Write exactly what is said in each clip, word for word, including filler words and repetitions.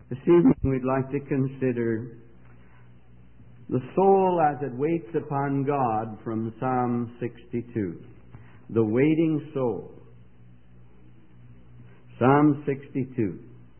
This evening we'd like to consider the soul as it waits upon God from Psalm sixty-two. The waiting soul. Psalm sixty-two.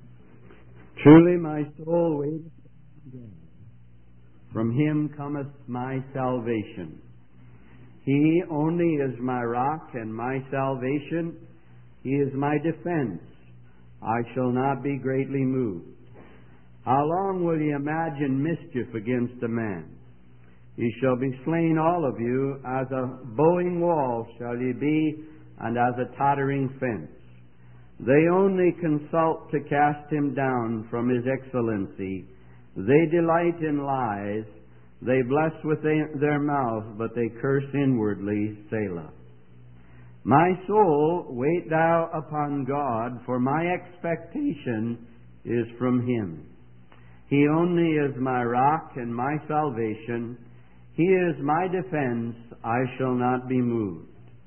Truly my soul waiteth upon God. From him cometh my salvation. He only is my rock and my salvation. He is my defense. I shall not be greatly moved. How long will ye imagine mischief against a man? Ye shall be slain all of you, as a bowing wall shall ye be, and as a tottering fence. They only consult to cast him down from his excellency. They delight in lies. They bless with their mouth, but they curse inwardly. Selah. My soul, wait thou upon God, for my expectation is from him. He only is my rock and my salvation. He is my defense. I shall not be moved.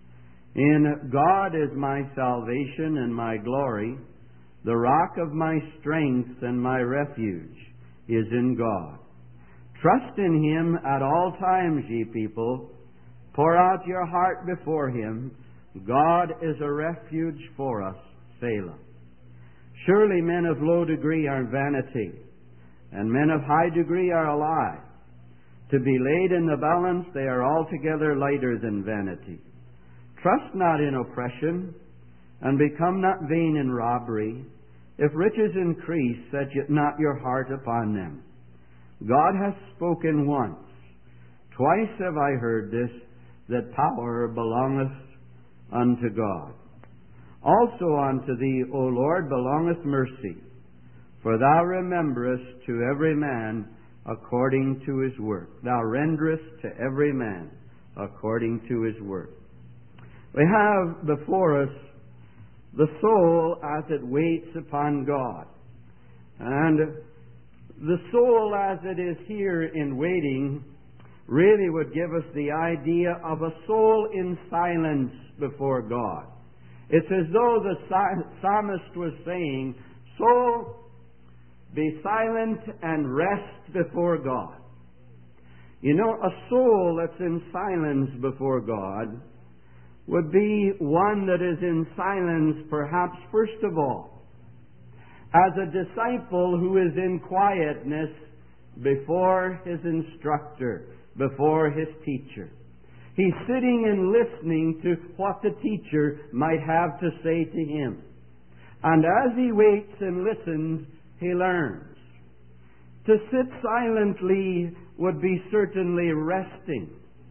In God is my salvation and my glory. The rock of my strength and my refuge is in God. Trust in him at all times, ye people. Pour out your heart before him. God is a refuge for us. Selah. Surely men of low degree are vanity, and men of high degree are a lie. To be laid in the balance, they are altogether lighter than vanity. Trust not in oppression, and become not vain in robbery. If riches increase, set not your heart upon them. God hath spoken once. Twice have I heard this, that power belongeth unto God. Also unto thee, O Lord, belongeth mercy, for thou rememberest to every man according to his work. Thou renderest to every man according to his work. We have before us the soul as it waits upon God. And the soul as it is here in waiting really would give us the idea of a soul in silence before God. It's as though the psalmist was saying, soul, be silent and rest before God. You know, a soul that's in silence before God would be one that is in silence perhaps first of all as a disciple who is in quietness before his instructor, before his teacher. He's sitting and listening to what the teacher might have to say to him. And as he waits and listens, he learns. To sit silently would be certainly resting.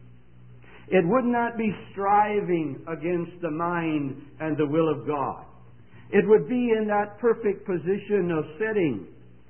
It would not be striving against the mind and the will of God. It would be in that perfect position of sitting.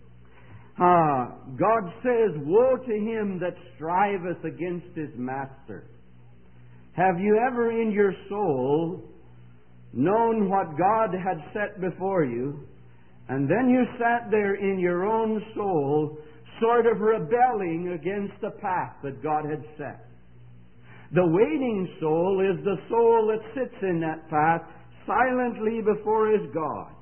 Ah, God says, woe to him that striveth against his master. Have you ever in your soul known what God had set before you, and then you sat there in your own soul sort of rebelling against the path that God had set? The waiting soul is the soul that sits in that path silently before his God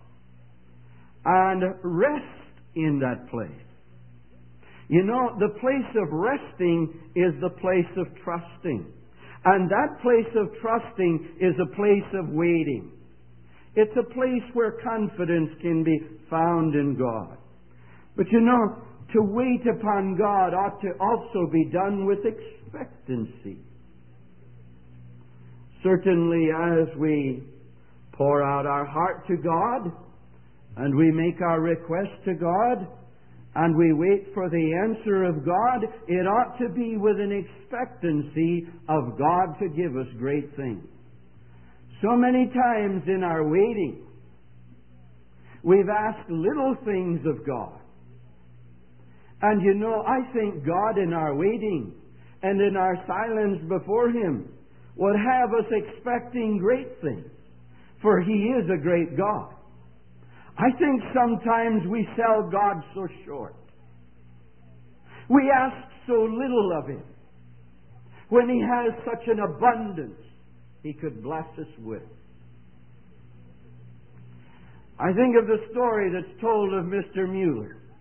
and rests in that place. You know, the place of resting is the place of trusting. And that place of trusting is a place of waiting. It's a place where confidence can be found in God. But you know, to wait upon God ought to also be done with expectancy. Certainly as we pour out our heart to God, and we make our request to God, and we wait for the answer of God, it ought to be with an expectancy of God to give us great things. So many times in our waiting, we've asked little things of God. And you know, I think God in our waiting and in our silence before him would have us expecting great things, for he is a great God. I think sometimes we sell God so short. We ask so little of him when he has such an abundance he could bless us with. I think of the story that's told of Mister Mueller.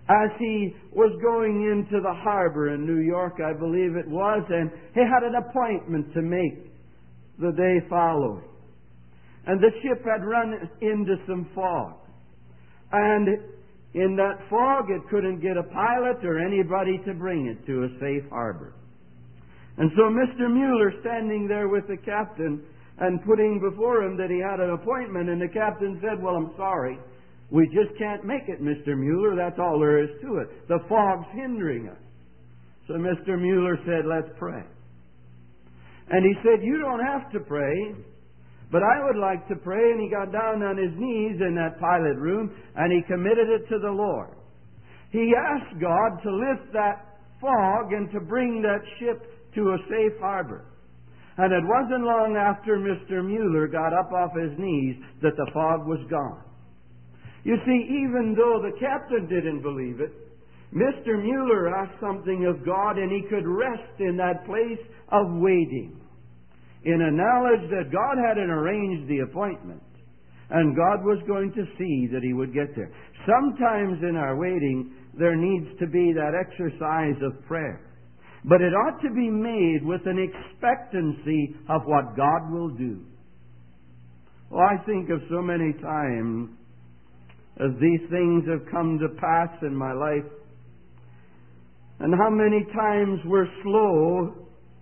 as he was going into the harbor in New York, I believe it was, and he had an appointment to make the day following. And the ship had run into some fog. And in that fog, it couldn't get a pilot or anybody to bring it to a safe harbor. And so Mister Mueller, standing there with the captain and putting before him that he had an appointment, and the captain said, "Well, I'm sorry. We just can't make it, Mister Mueller. That's all there is to it. The fog's hindering us." So Mister Mueller said, "Let's pray." And he said, "You don't have to pray, but I would like to pray." And he got down on his knees in that pilot room, and he committed it to the Lord. He asked God to lift that fog and to bring that ship to a safe harbor. And it wasn't long after Mister Mueller got up off his knees that the fog was gone. You see, even though the captain didn't believe it, Mister Mueller asked something of God, and he could rest in that place of waiting, in a knowledge that God hadn't arranged the appointment, and God was going to see that he would get there. Sometimes in our waiting, there needs to be that exercise of prayer. But it ought to be made with an expectancy of what God will do. Well, I think of so many times as these things have come to pass in my life, and how many times we're slow.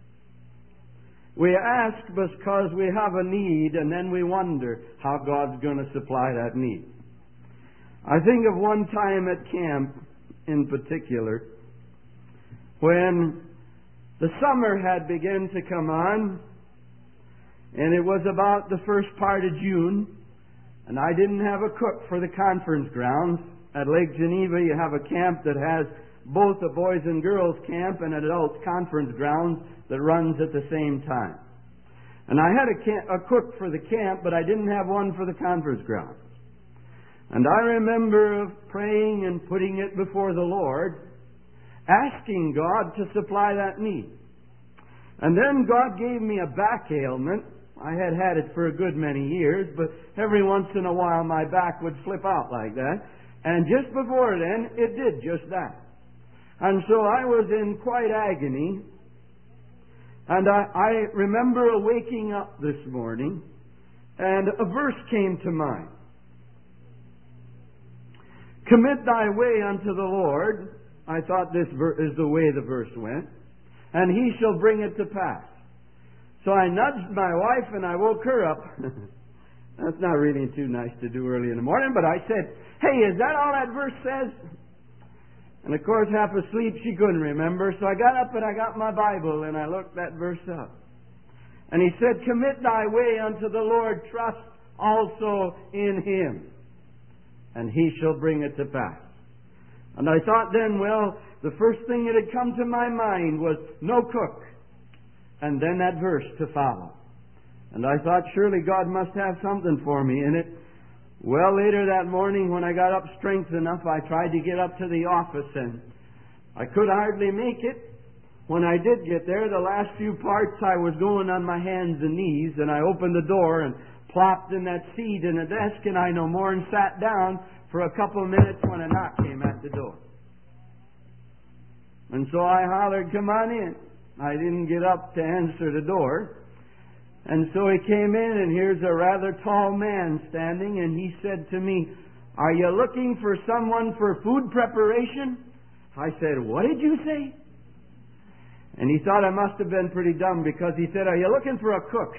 We ask because we have a need, and then we wonder how God's going to supply that need. I think of one time at camp in particular, when the summer had begun to come on, and it was about the first part of June, and I didn't have a cook for the conference grounds. At Lake Geneva, you have a camp that has both a boys and girls camp and an adult conference grounds that runs at the same time. And I had a, camp, a cook for the camp, but I didn't have one for the conference grounds. And I remember of praying and putting it before the Lord, asking God to supply that need. And then God gave me a back ailment. I had had it for a good many years, but every once in a while my back would slip out like that. And just before then, it did just that. And so I was in quite agony. And I, I remember waking up this morning, and a verse came to mind. "Commit thy way unto the Lord." I thought this is the way the verse went. "And he shall bring it to pass." So I nudged my wife and I woke her up. That's not really too nice to do early in the morning, but I said, "Hey, is that all that verse says?" And of course, half asleep, she couldn't remember. So I got up and I got my Bible and I looked that verse up. And he said, "Commit thy way unto the Lord, trust also in him, and he shall bring it to pass." And I thought then, well, the first thing that had come to my mind was no cook, and then that verse to follow. And I thought, surely God must have something for me in it. Well, later that morning when I got up strength enough, I tried to get up to the office, and I could hardly make it. When I did get there, the last few parts I was going on my hands and knees, and I opened the door and plopped in that seat in the desk, and I no more and sat down for a couple of minutes when a knock came at the door. And so I hollered, "Come on in." I didn't get up to answer the door. And so he came in, and here's a rather tall man standing, and he said to me, "Are you looking for someone for food preparation?" I said, "What did you say?" And he thought I must have been pretty dumb, because he said, "Are you looking for a cook?"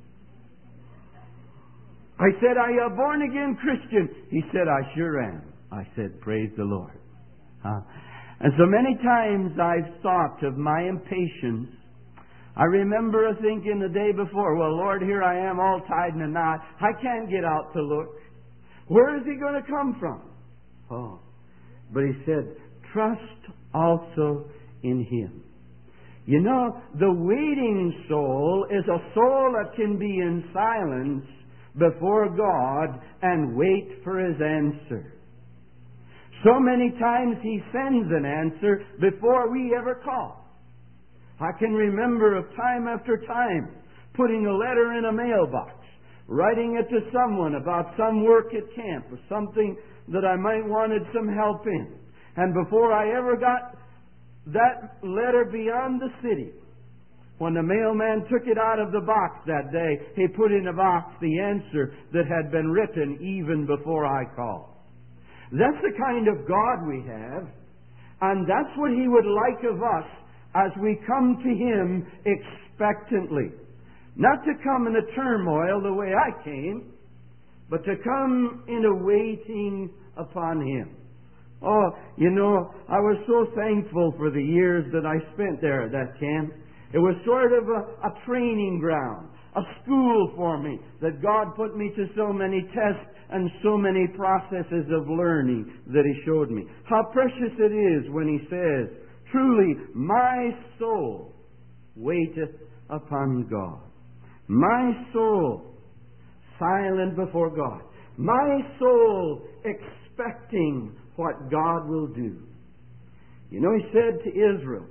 I said, "Are you a born-again Christian?" He said, "I sure am." I said, "Praise the Lord." Huh? And so many times I've thought of my impatience. I remember a thinking the day before, well, Lord, here I am all tied in a knot. I can't get out to look. Where is he going to come from? Oh, but he said, "Trust also in him." You know, the waiting soul is a soul that can be in silence before God and wait for his answer. So many times he sends an answer before we ever call. I can remember of time after time putting a letter in a mailbox, writing it to someone about some work at camp or something that I might wanted some help in. And before I ever got that letter beyond the city, when the mailman took it out of the box that day, he put in the box the answer that had been written even before I called. That's the kind of God we have, and that's what He would like of us as we come to Him expectantly. Not to come in a turmoil the way I came, but to come in a waiting upon Him. Oh, you know, I was so thankful for the years that I spent there at that camp. It was sort of a, a training ground, a school for me, that God put me to so many tests and so many processes of learning that He showed me. How precious it is when He says, truly, my soul waiteth upon God. My soul silent before God. My soul expecting what God will do. You know, He said to Israel,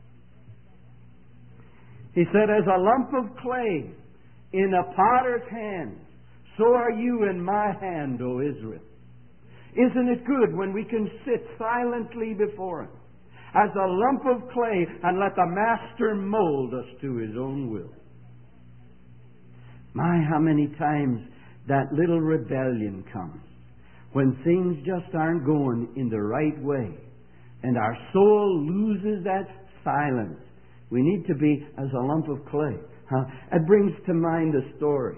He said, as a lump of clay in a potter's hand, so are you in my hand, O Israel. Isn't it good when we can sit silently before Him as a lump of clay and let the Master mold us to His own will? My, how many times that little rebellion comes when things just aren't going in the right way and our soul loses that silence. We need to be as a lump of clay. Huh? It brings to mind a story.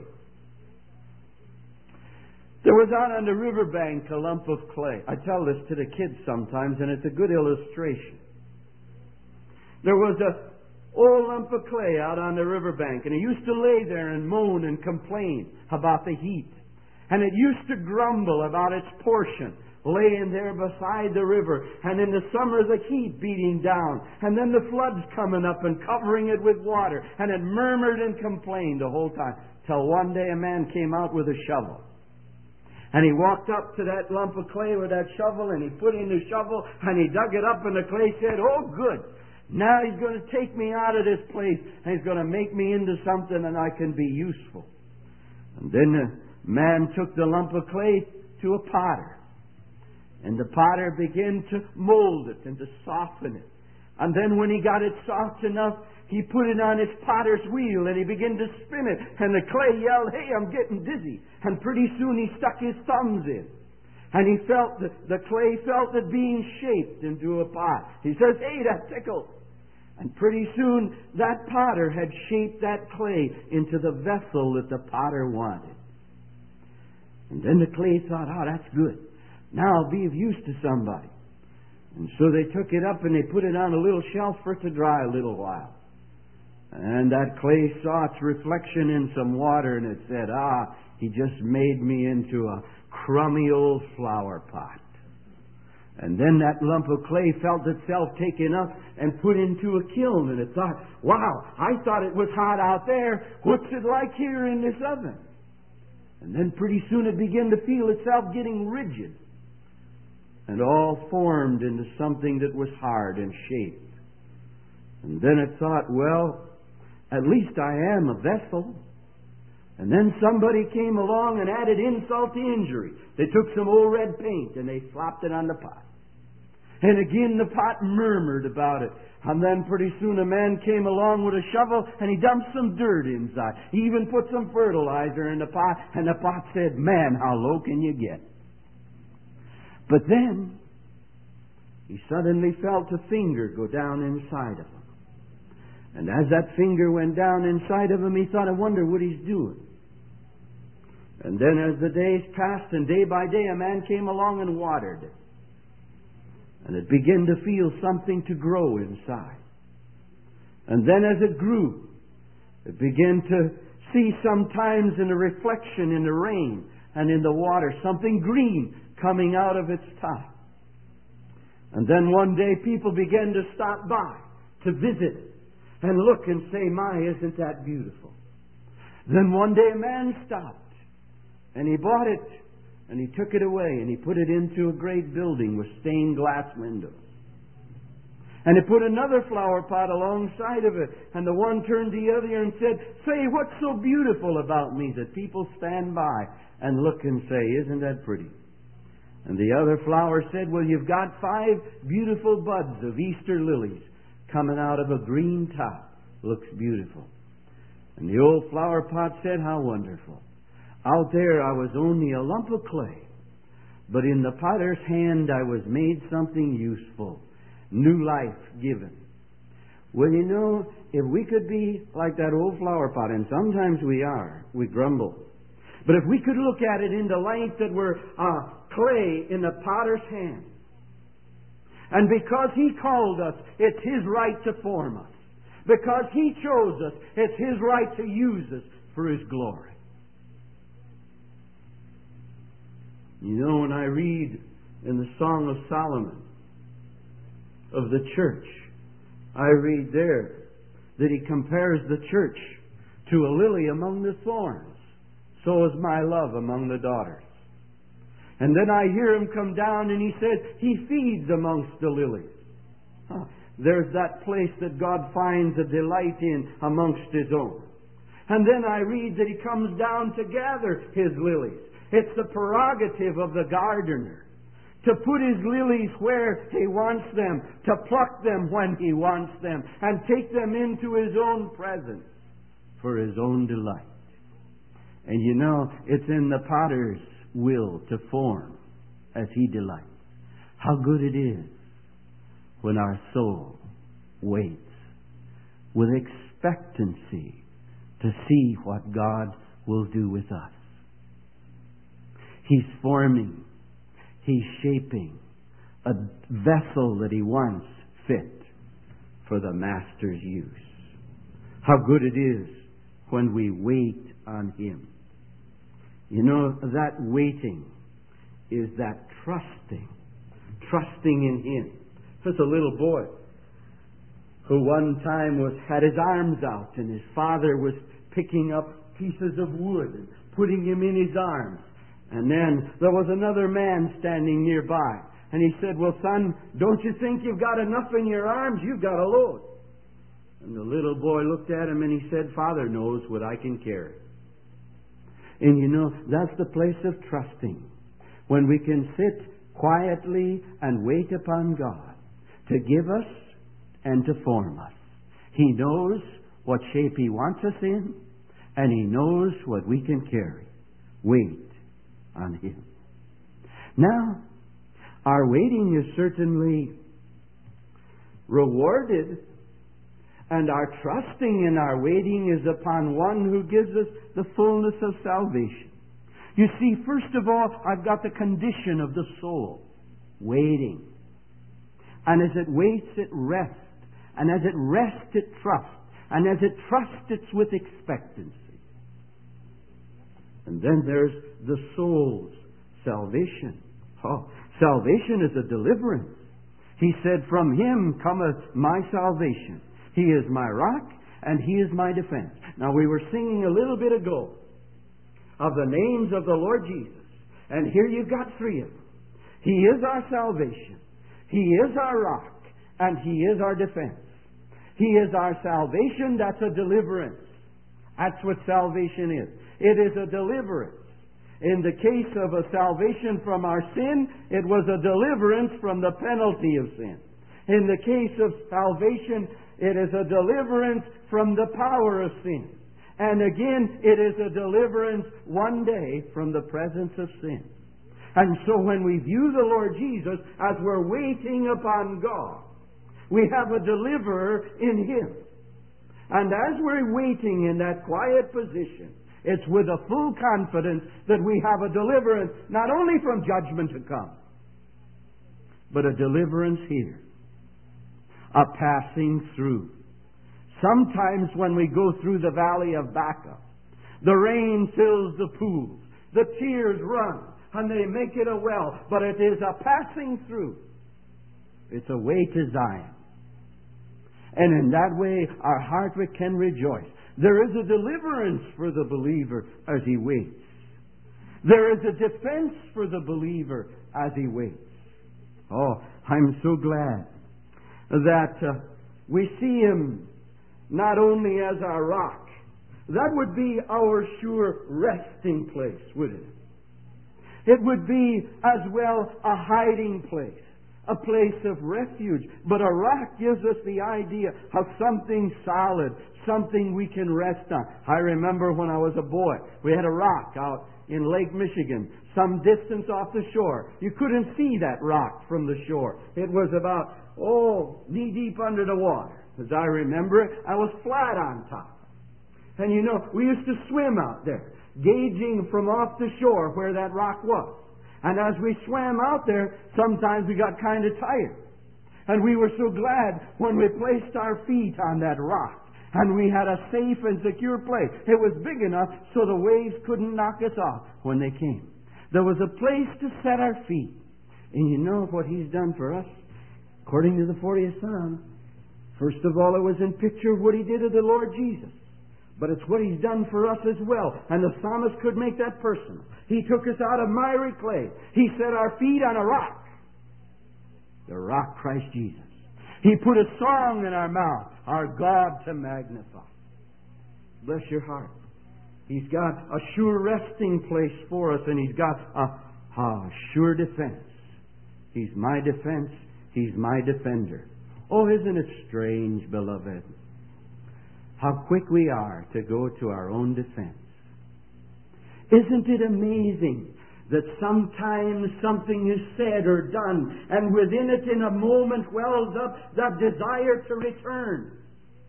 There was out on the riverbank a lump of clay. I tell this to the kids sometimes, and it's a good illustration. There was a old lump of clay out on the riverbank, and it used to lay there and moan and complain about the heat. And it used to grumble about its portion, laying there beside the river, and in the summer the heat beating down, and then the floods coming up and covering it with water, and it murmured and complained the whole time, till one day a man came out with a shovel. And he walked up to that lump of clay with that shovel, and he put in the shovel, and he dug it up, and the clay said, oh good, now He's going to take me out of this place, and He's going to make me into something, and I can be useful. And then the man took the lump of clay to a potter. And the potter began to mold it and to soften it. And then when he got it soft enough, he put it on his potter's wheel and he began to spin it. And the clay yelled, hey, I'm getting dizzy. And pretty soon he stuck his thumbs in. And he felt, the, the clay felt it being shaped into a pot. He says, hey, that tickles. And pretty soon that potter had shaped that clay into the vessel that the potter wanted. And then the clay thought, oh, that's good. Now I'll be of use to somebody. And so they took it up and they put it on a little shelf for it to dry a little while. And that clay saw its reflection in some water and it said, ah, he just made me into a crummy old flower pot. And then that lump of clay felt itself taken up and put into a kiln, and it thought, wow, I thought it was hot out there. What's it like here in this oven? And then pretty soon it began to feel itself getting rigid and all formed into something that was hard and shaped. And then it thought, well, at least I am a vessel. And then somebody came along and added insult to injury. They took some old red paint and they slapped it on the pot. And again the pot murmured about it. And then pretty soon a man came along with a shovel and he dumped some dirt inside. He even put some fertilizer in the pot, and the pot said, man, how low can you get? But then he suddenly felt a finger go down inside of him. And as that finger went down inside of him, he thought, I wonder what he's doing. And then as the days passed, and day by day a man came along and watered it. And it began to feel something to grow inside. And then as it grew, it began to see sometimes in the reflection in the rain and in the water, something green coming out of its top. And then one day people began to stop by to visit it and look and say, my, isn't that beautiful? Then one day a man stopped and he bought it. And he took it away and he put it into a great building with stained glass windows. And he put another flower pot alongside of it. And the one turned to the other and said, say, what's so beautiful about me? That people stand by and look and say, isn't that pretty? And the other flower said, well, you've got five beautiful buds of Easter lilies coming out of a green top. Looks beautiful. And the old flower pot said, how wonderful. Out there I was only a lump of clay, but in the potter's hand I was made something useful, new life given. Well, you know, if we could be like that old flower pot, and sometimes we are, we grumble. But if we could look at it in the light that we're uh, clay in the potter's hand, and because He called us, it's His right to form us. Because He chose us, it's His right to use us for His glory. You know, when I read in the Song of Solomon of the church, I read there that he compares the church to a lily among the thorns. So is my love among the daughters. And then I hear him come down and he says, He feeds amongst the lilies. Huh. There's that place that God finds a delight in amongst His own. And then I read that He comes down to gather His lilies. It's the prerogative of the gardener to put His lilies where He wants them, to pluck them when He wants them, and take them into His own presence for His own delight. And you know, it's in the potter's will to form as He delights. How good it is when our soul waits with expectancy to see what God will do with us. He's forming, He's shaping a vessel that He wants fit for the Master's use. How good it is when we wait on Him. You know, that waiting is that trusting, trusting in Him. There's a little boy who one time was had his arms out and his father was picking up pieces of wood and putting him in his arms. And then there was another man standing nearby. And he said, well, son, don't you think you've got enough in your arms? You've got a load. And the little boy looked at him and he said, Father knows what I can carry. And you know, that's the place of trusting. When we can sit quietly and wait upon God to give us and to form us. He knows what shape He wants us in, and He knows what we can carry. Wait on Him. Now, our waiting is certainly rewarded, and our trusting in our waiting is upon One who gives us the fullness of salvation. You see, first of all, I've got the condition of the soul, waiting. And as it waits, it rests. And as it rests, it trusts. And as it trusts, it's with expectancy. And then there's the soul's salvation. Oh, salvation is a deliverance. He said, from Him cometh my salvation. He is my rock, and He is my defense. Now, we were singing a little bit ago of the names of the Lord Jesus. And here you've got three of them. He is our salvation. He is our rock, and He is our defense. He is our salvation. That's a deliverance. That's what salvation is. It is a deliverance. In the case of a salvation from our sin, it was a deliverance from the penalty of sin. In the case of salvation, it is a deliverance from the power of sin. And again, it is a deliverance one day from the presence of sin. And so when we view the Lord Jesus as we're waiting upon God, we have a deliverer in Him. And as we're waiting in that quiet position, it's with a full confidence that we have a deliverance, not only from judgment to come, but a deliverance here. A passing through. Sometimes when we go through the valley of Baca, the rain fills the pools, the tears run, and they make it a well, but it is a passing through. It's a way to Zion. And in that way, our heart can rejoice. There is a deliverance for the believer as he waits. There is a defense for the believer as he waits. Oh, I'm so glad that uh, we see Him not only as our rock. That would be our sure resting place, wouldn't it? It would be as well a hiding place, a place of refuge. But a rock gives us the idea of something solid, something we can rest on. I remember when I was a boy, we had a rock out in Lake Michigan, some distance off the shore. You couldn't see that rock from the shore. It was about, oh, knee-deep under the water. As I remember it, I was flat on top. And you know, we used to swim out there, gauging from off the shore where that rock was. And as we swam out there, sometimes we got kind of tired. And we were so glad when we placed our feet on that rock. And we had a safe and secure place. It was big enough so the waves couldn't knock us off when they came. There was a place to set our feet. And you know what He's done for us? According to the fortieth Psalm, first of all, it was in picture of what He did to the Lord Jesus. But it's what He's done for us as well. And the psalmist could make that personal. He took us out of miry clay. He set our feet on a rock. The rock, Christ Jesus. He put a song in our mouth, our God to magnify. Bless your heart. He's got a sure resting place for us, and He's got a, a sure defense. He's my defense. He's my defender. Oh, isn't it strange, beloved, how quick we are to go to our own defense? Isn't it amazing that sometimes something is said or done, and within it in a moment wells up that desire to return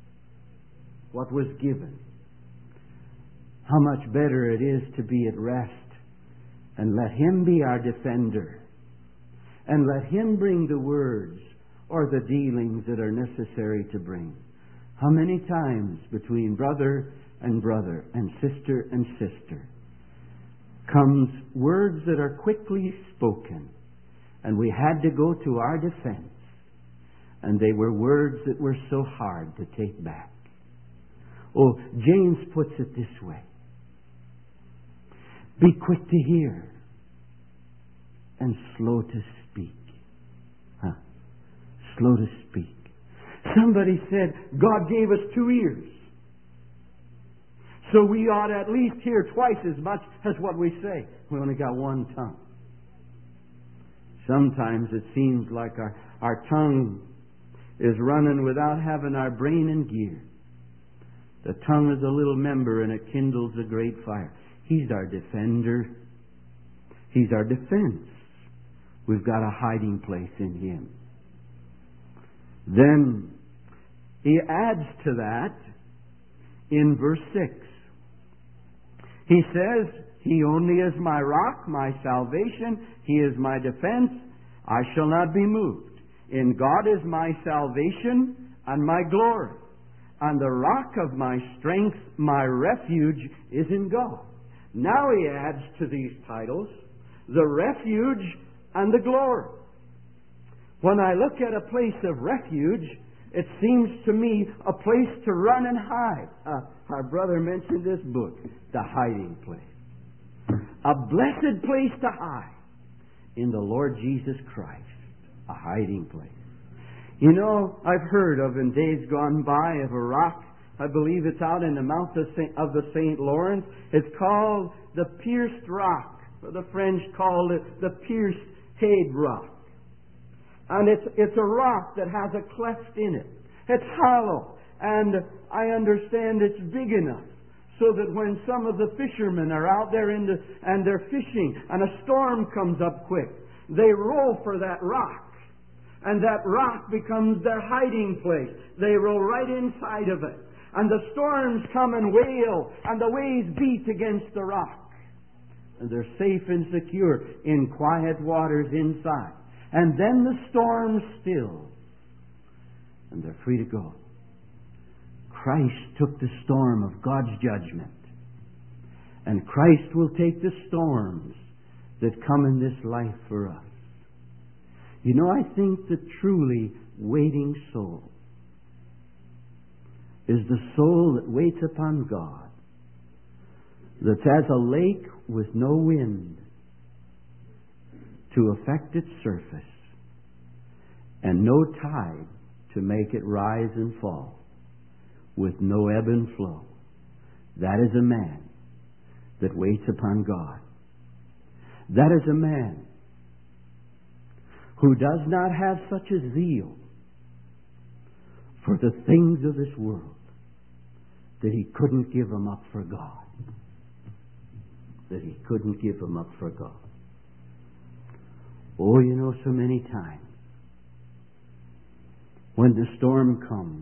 what was given? How much better it is to be at rest and let Him be our defender, and let Him bring the words or the dealings that are necessary to bring. How many times between brother and brother and sister and sister comes words that are quickly spoken, and we had to go to our defense, and they were words that were so hard to take back. Oh, James puts it this way: be quick to hear and slow to speak. Huh. Slow to speak. Somebody said God gave us two ears, so we ought to at least hear twice as much as what we say. We only got one tongue. Sometimes it seems like our, our tongue is running without having our brain in gear. The tongue is a little member, and it kindles a great fire. He's our defender. He's our defense. We've got a hiding place in Him. Then he adds to that in verse six. He says, He only is my rock, my salvation. He is my defense. I shall not be moved. In God is my salvation and my glory. And the rock of my strength, my refuge, is in God. Now he adds to these titles the refuge and the glory. When I look at a place of refuge, it seems to me a place to run and hide. Uh, our brother mentioned this book, The Hiding Place. A blessed place to hide in the Lord Jesus Christ. A hiding place. You know, I've heard of in days gone by of a rock. I believe it's out in the mouth of, Saint, of the Saint Lawrence. It's called the Pierced Rock. Or the French called it the Pierced Head Rock. And it's, it's a rock that has a cleft in it. It's hollow. And I understand it's big enough so that when some of the fishermen are out there in the, and they're fishing and a storm comes up quick, they roll for that rock. And that rock becomes their hiding place. They roll right inside of it. And the storms come and wail, and the waves beat against the rock. And they're safe and secure in quiet waters inside. And then the storm stills, and they're free to go. Christ took the storm of God's judgment. And Christ will take the storms that come in this life for us. You know, I think the truly waiting soul is the soul that waits upon God, that's as a lake with no wind to affect its surface and no tide to make it rise and fall, with no ebb and flow. That is a man that waits upon God. That is a man who does not have such a zeal for the things of this world that he couldn't give them up for God. That he couldn't give them up for God. Oh, you know, so many times when the storm comes,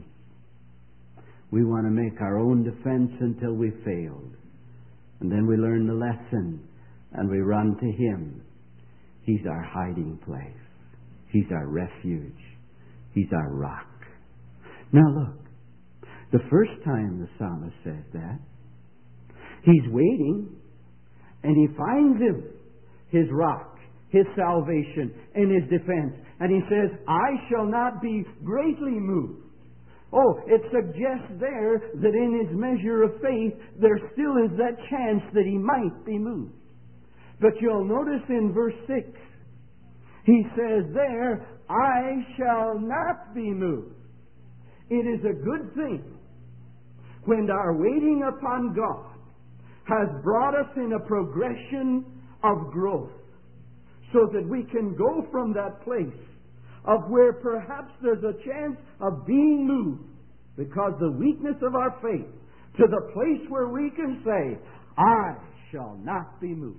we want to make our own defense until we failed. And then we learn the lesson and we run to Him. He's our hiding place. He's our refuge. He's our rock. Now look, the first time the psalmist says that, he's waiting and he finds Him, His rock, His salvation, and His defense. And he says, I shall not be greatly moved. Oh, it suggests there that in his measure of faith, there still is that chance that he might be moved. But you'll notice in verse six, he says there, I shall not be moved. It is a good thing when our waiting upon God has brought us in a progression of growth, so that we can go from that place of where perhaps there's a chance of being moved because of the weakness of our faith, to the place where we can say, I shall not be moved.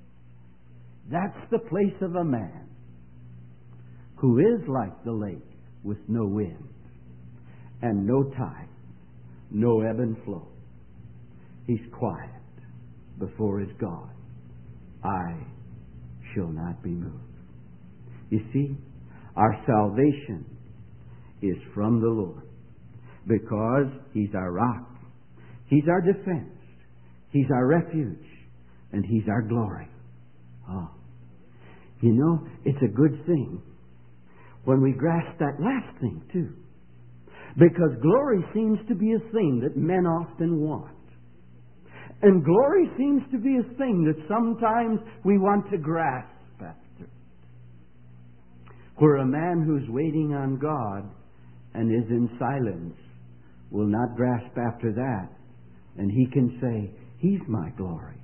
That's the place of a man who is like the lake with no wind and no tide, no ebb and flow. He's quiet before his God. I shall not be moved. You see, our salvation is from the Lord because He's our rock. He's our defense. He's our refuge. And He's our glory. Oh, you know, it's a good thing when we grasp that last thing too. Because glory seems to be a thing that men often want. And glory seems to be a thing that sometimes we want to grasp after. Where a man who's waiting on God and is in silence will not grasp after that. And he can say, He's my glory.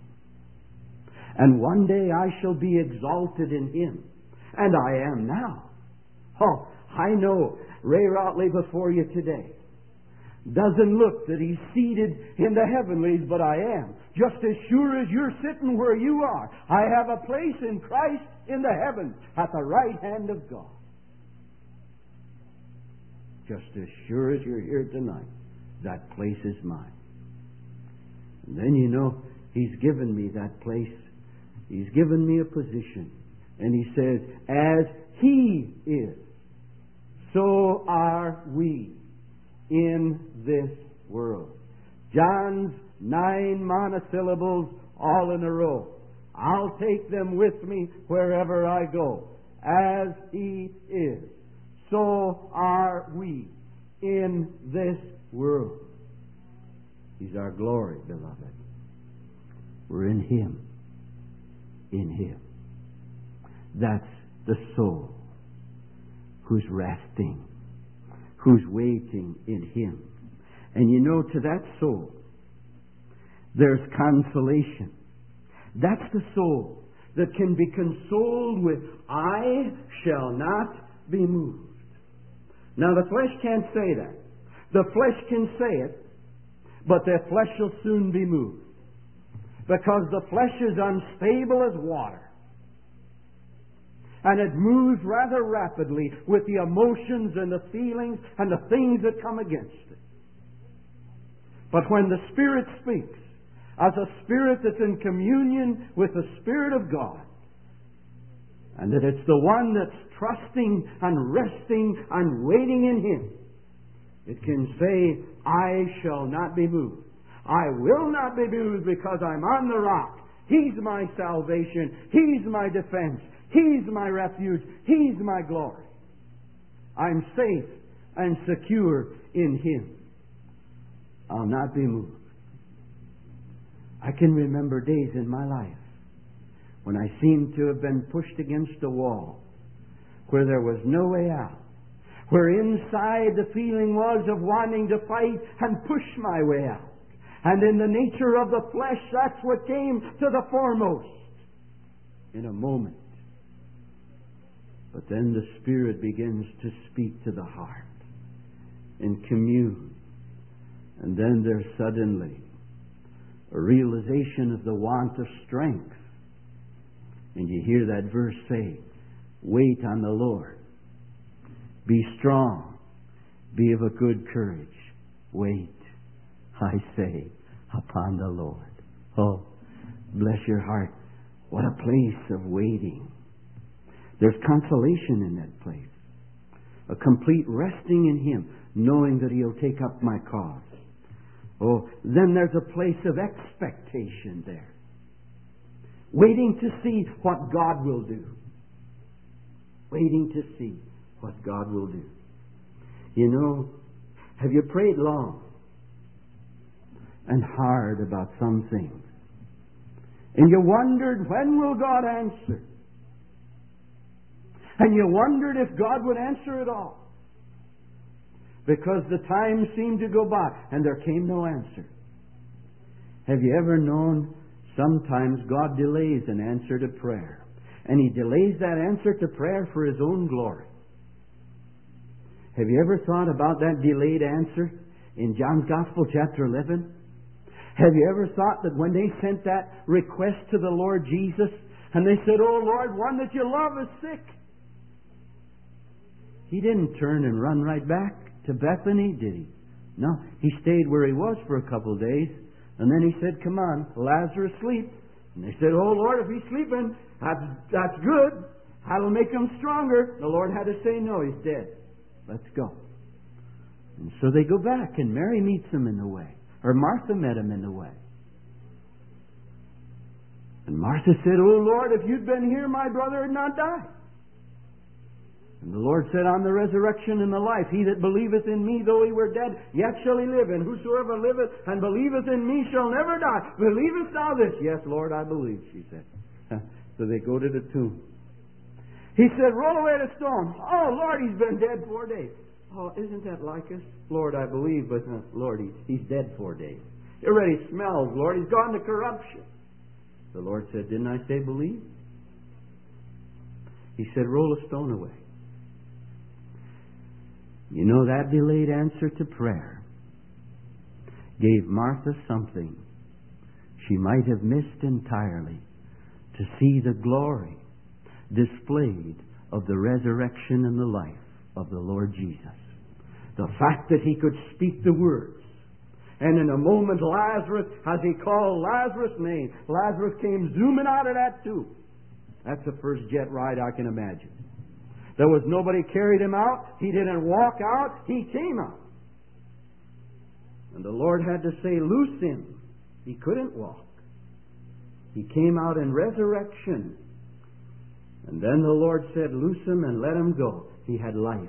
And one day I shall be exalted in Him. And I am now. Oh, I know Ray Rotley before you today doesn't look that he's seated in the heavenlies, but I am. Just as sure as you're sitting where you are, I have a place in Christ in the heavens at the right hand of God. Just as sure as you're here tonight, that place is mine. And then, you know, He's given me that place. He's given me a position. And He says, as He is, so are we in this world. John's nine monosyllables all in a row. I'll take them with me wherever I go. As He is, so are we in this world. He's our glory, beloved. We're in Him. In Him. That's the soul who's resting, who's waiting in Him. And you know, to that soul, there's consolation. That's the soul that can be consoled with, I shall not be moved. Now, the flesh can't say that. The flesh can say it, but the flesh will soon be moved. Because the flesh is unstable as water. And it moves rather rapidly with the emotions and the feelings and the things that come against it. But when the Spirit speaks, as a spirit that's in communion with the Spirit of God, and that it's the one that's trusting and resting and waiting in Him, it can say, I shall not be moved. I will not be moved because I'm on the rock. He's my salvation. He's my defense. He's my refuge. He's my glory. I'm safe and secure in Him. I'll not be moved. I can remember days in my life when I seemed to have been pushed against a wall, where there was no way out, where inside the feeling was of wanting to fight and push my way out. And in the nature of the flesh, that's what came to the foremost. in a moment. But then the Spirit begins to speak to the heart and commune. And then there's suddenly a realization of the want of strength. And you hear that verse say, wait on the Lord. Be strong. Be of a good courage. Wait, I say, upon the Lord. Oh, bless your heart. What a place of waiting. There's consolation in that place. A complete resting in Him, knowing that He'll take up my cause. Oh, then there's a place of expectation there. Waiting to see what God will do. Waiting to see what God will do. You know, have you prayed long and hard about some things? And you wondered, when will God answer? And you wondered if God would answer at all. Because the time seemed to go by and there came no answer. Have you ever known sometimes God delays an answer to prayer? And He delays that answer to prayer for His own glory. Have you ever thought about that delayed answer in John's Gospel, chapter eleven? Have you ever thought that when they sent that request to the Lord Jesus, and they said, oh Lord, one that you love is sick, He didn't turn and run right back to Bethany, did He? No, He stayed where He was for a couple of days, and then He said, come on, Lazarus sleep. And they said, oh Lord, if he's sleeping, that's, that's good. That'll make him stronger. The Lord had to say, no, he's dead. Let's go. And so they go back, and Mary meets him in the way. Or Martha met him in the way. And Martha said, oh Lord, if you'd been here, my brother had not died. And the Lord said, I'm the resurrection and the life. He that believeth in me, though he were dead, yet shall he live. And whosoever liveth and believeth in me shall never die. Believest thou this? Yes, Lord, I believe, she said. So they go to the tomb. He said, roll away the stone. Oh, Lord, he's been dead four days. Oh, isn't that like us? Lord, I believe, but uh, Lord, he's, he's dead four days. It already smells, Lord. He's gone to corruption. The Lord said, didn't I say believe? He said, roll a stone away. You know, that delayed answer to prayer gave Martha something she might have missed entirely, to see the glory displayed of the resurrection and the life of the Lord Jesus. The fact that He could speak the words. And in a moment, Lazarus, as He called Lazarus' name, Lazarus came zooming out of that tomb. That's the first jet ride I can imagine. There was nobody carried Him out. He didn't walk out. He came out. And the Lord had to say, loose Him. He couldn't walk. He came out in resurrection. And then the Lord said, loose Him and let Him go. He had life.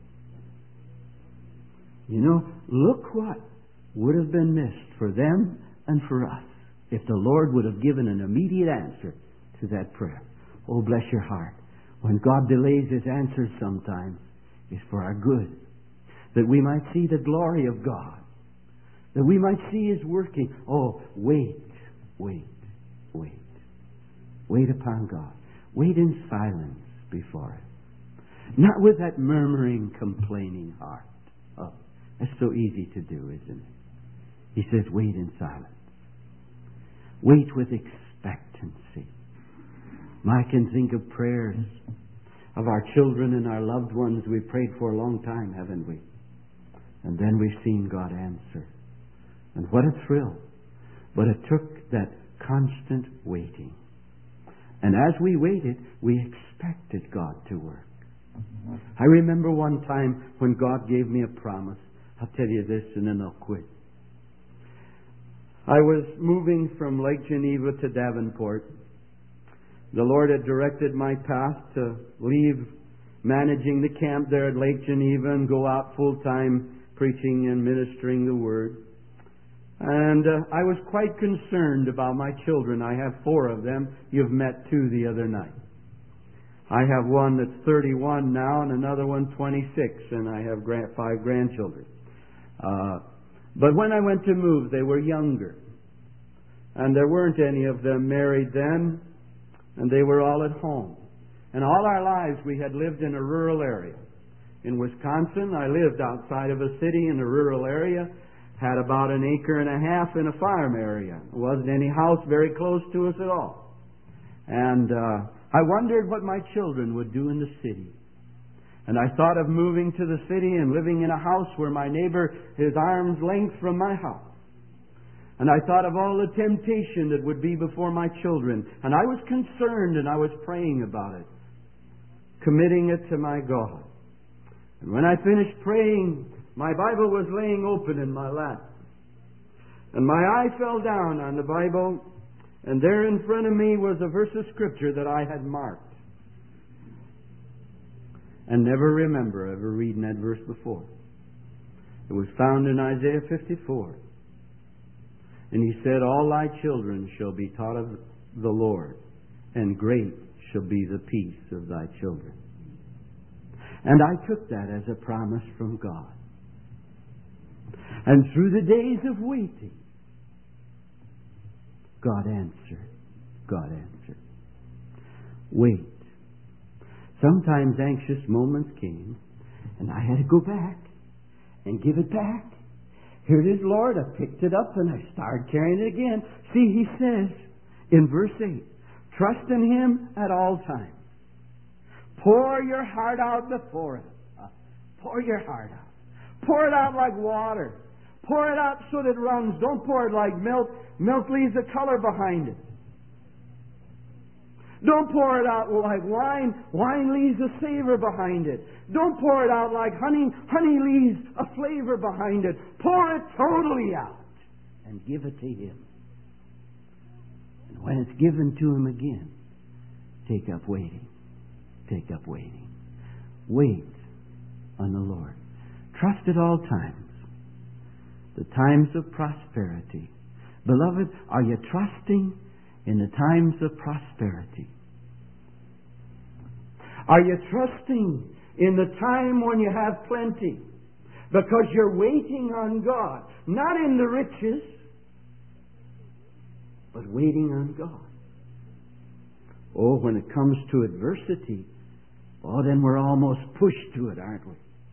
You know, look what would have been missed for them and for us if the Lord would have given an immediate answer to that prayer. Oh, bless your heart. When God delays His answers sometimes, it's for our good. That we might see the glory of God. That we might see His working. Oh, wait, wait, wait. Wait upon God. Wait in silence before Him. Not with that murmuring, complaining heart. Oh, that's so easy to do, isn't it? He says, wait in silence. Wait with expectancy. I can think of prayers of our children and our loved ones we've prayed for a long time, haven't we? And then we've seen God answer. And what a thrill. But it took that constant waiting. And as we waited, we expected God to work. I remember one time when God gave me a promise. I'll tell you this and then I'll quit. I was moving from Lake Geneva to Davenport. The Lord had directed my path to leave managing the camp there at Lake Geneva and go out full-time preaching and ministering the Word. And uh, I was quite concerned about my children. I have four of them. You've met two the other night. I have one that's thirty-one now and another one twenty-six, and I have gra- five grandchildren. Uh, but when I went to move, they were younger. And there weren't any of them married then. and they were all at home. And all our lives we had lived in a rural area. In Wisconsin, I lived outside of a city in a rural area, had about an acre and a half in a farm area. There wasn't any house very close to us at all. And uh, I wondered what my children would do in the city. And I thought of moving to the city and living in a house where my neighbor is arm's length from my house. And I thought of all the temptation that would be before my children. And I was concerned and I was praying about it, committing it to my God. And when I finished praying, my Bible was laying open in my lap. And my eye fell down on the Bible, and there in front of me was a verse of Scripture that I had marked. And never remember ever reading that verse before. It was found in Isaiah fifty-four. And he said, all thy children shall be taught of the Lord, and great shall be the peace of thy children. And I took that as a promise from God. And through the days of waiting, God answered. God answered. Wait. Sometimes anxious moments came, and I had to go back and give it back. Here it is, Lord. I picked it up and I started carrying it again. See, he says in verse eight, trust in Him at all times. Pour your heart out before Him. Uh, pour your heart out. Pour it out like water. Pour it out so that it runs. Don't pour it like milk. Milk leaves a color behind it. Don't pour it out like wine. Wine leaves a savor behind it. Don't pour it out like honey. Honey leaves a flavor behind it. Pour it totally out and give it to Him. And when it's given to Him again, take up waiting. Take up waiting. Wait on the Lord. Trust at all times. The times of prosperity. Beloved, are you trusting in the times of prosperity? Are you trusting in the time when you have plenty? Because you're waiting on God. Not in the riches, but waiting on God. Oh, when it comes to adversity, oh, then we're almost pushed to it, aren't we?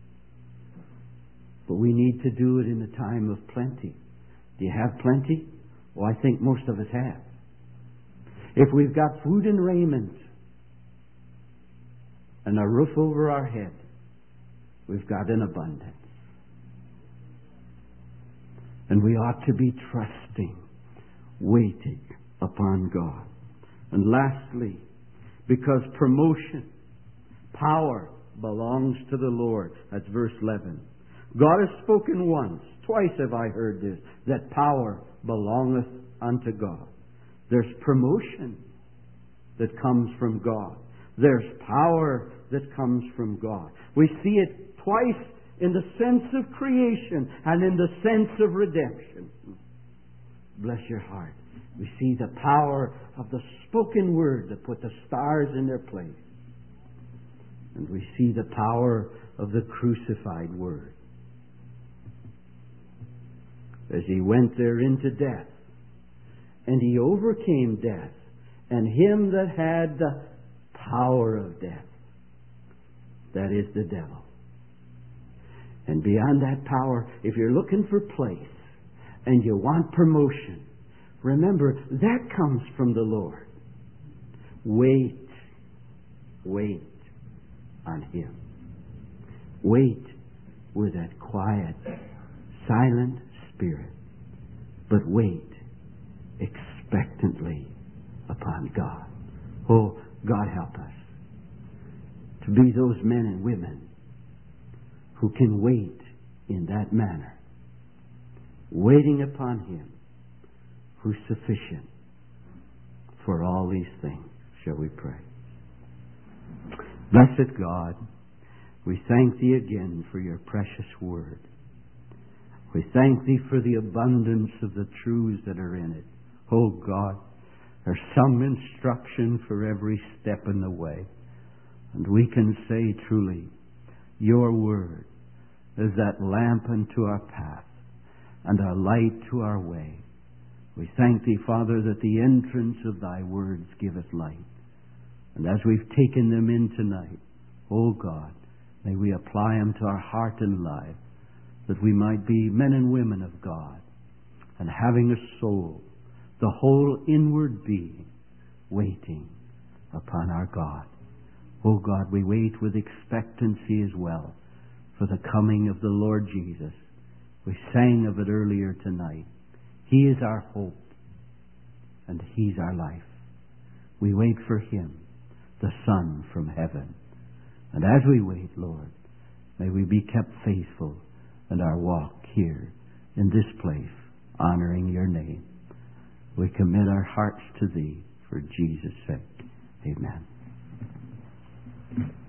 But we need to do it in the time of plenty. Do you have plenty? Well, I think most of us have. If we've got food and raiment and a roof over our head, we've got an abundance. And we ought to be trusting, waiting upon God. And lastly, because promotion, power belongs to the Lord. That's verse eleven. God has spoken once, twice have I heard this, that power belongeth unto God. There's promotion that comes from God. There's power that comes from God. We see it twice in the sense of creation and in the sense of redemption. Bless your heart. We see the power of the spoken word that put the stars in their place. And we see the power of the crucified word. As He went there into death, and He overcame death, and him that had the power of death, that is the devil. And beyond that power, if you're looking for place and you want promotion, remember, that comes from the Lord. Wait. Wait on Him. Wait with that quiet, silent spirit. But wait expectantly upon God. Oh, God help us to be those men and women who can wait in that manner, waiting upon Him who's sufficient for all these things. Shall we pray? Blessed God, we thank Thee again for Your precious word. We thank Thee for the abundance of the truths that are in it. Oh God, there's some instruction for every step in the way. And we can say truly, Your word is that lamp unto our path and a light to our way. We thank Thee, Father, that the entrance of Thy words giveth light. And as we've taken them in tonight, O God, may we apply them to our heart and life, that we might be men and women of God, and having a soul, the whole inward being, waiting upon our God. O God, we wait with expectancy as well for the coming of the Lord Jesus. We sang of it earlier tonight. He is our hope, and He's our life. We wait for Him, the Son from heaven. And as we wait, Lord, may we be kept faithful in our walk here in this place, honoring Your name. We commit our hearts to Thee for Jesus' sake. Amen.